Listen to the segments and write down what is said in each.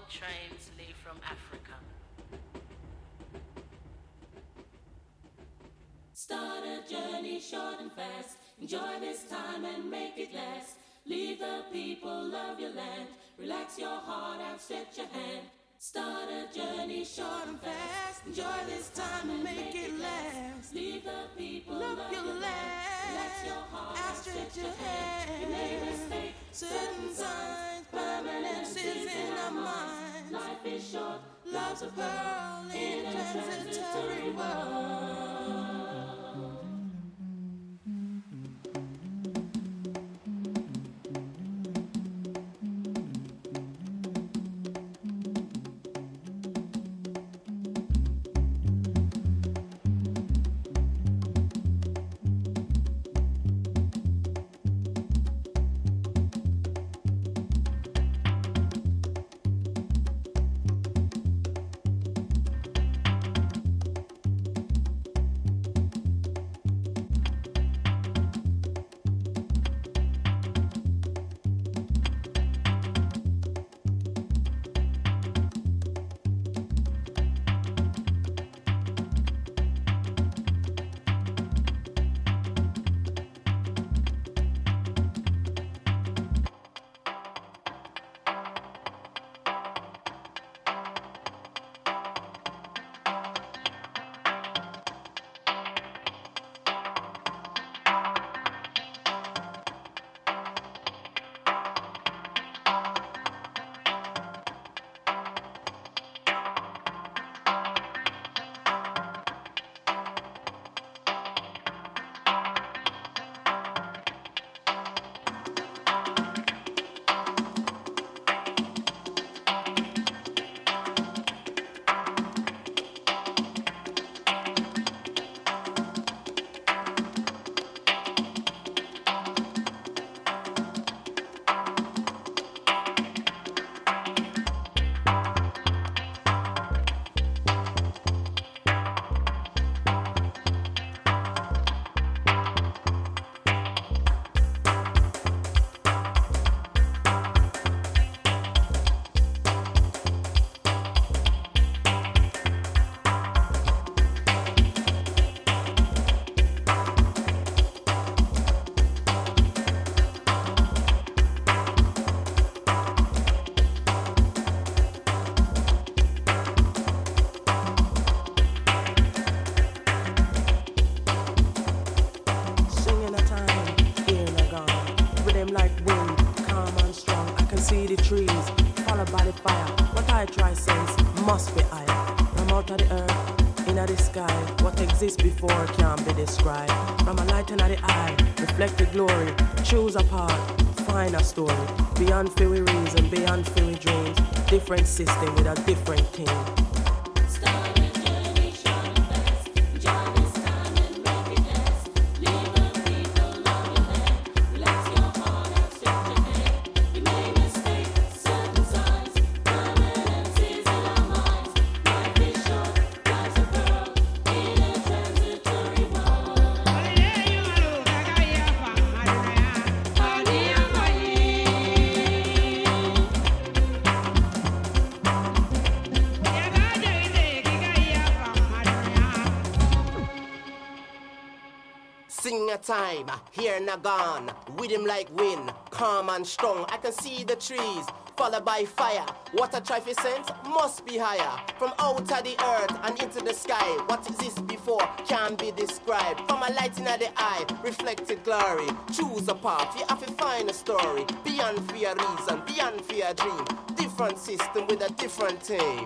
trains leave from Africa. Start a journey short and fast. Enjoy this time and make it last. Leave the people, love your land. Relax your heart, outstretch your hand. Start a journey short and fast. Enjoy this time and make it last. Leave the people, love your land. Relax your heart, outstretch your hand. You may mistake certain signs. Permanence is in our minds. Life is short, love's a pearl in a transitory world. Before can't be described. From a light in the eye, reflected glory. Choose a path, find a story. Beyond fairy reason, beyond fairy dreams. Different system with a different team. Time, here and gone, with him like wind, calm and strong. I can see the trees, followed by fire. What a trifficent must be higher. From out of the earth and into the sky. What exists before can't be described. From a light in the eye, reflected glory. Choose a path, you have to find a story. Beyond fear reason, beyond fear dream. Different system with a different team.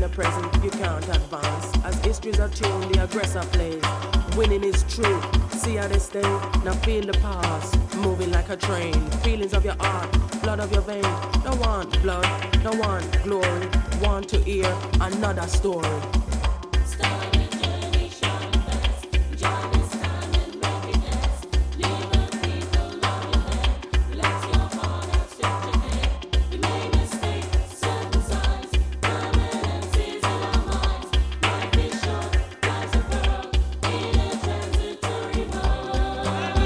the present, you can't advance. As history's a tune, the aggressor plays. Winning is true. See how they stay. Now feel the past, moving like a train. Feelings of your heart, blood of your vein. Don't want blood, don't want glory. Want to hear another story. Start a journey short and fast. Enjoy this time and make it last. Leave the people of your land. Relax your heart, outstretch your hand. We made mistakes, certain signs, permanences in our minds. Life is short, life's a pearl in a transitory world.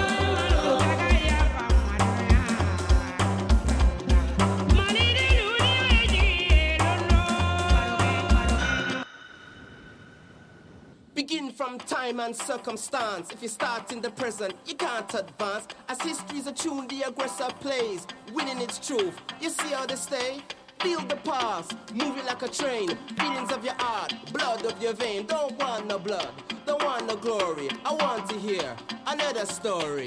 Begin from time and circumstance. If you start in the present, you can't advance. As history's a tune, the aggressor plays. Winning its truth, you see how they stay? Feel the past, moving like a train. Feelings of your heart, blood of your vein. Don't want no blood, don't want no glory. I want to hear another story.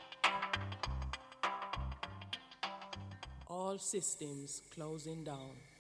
All systems closing down.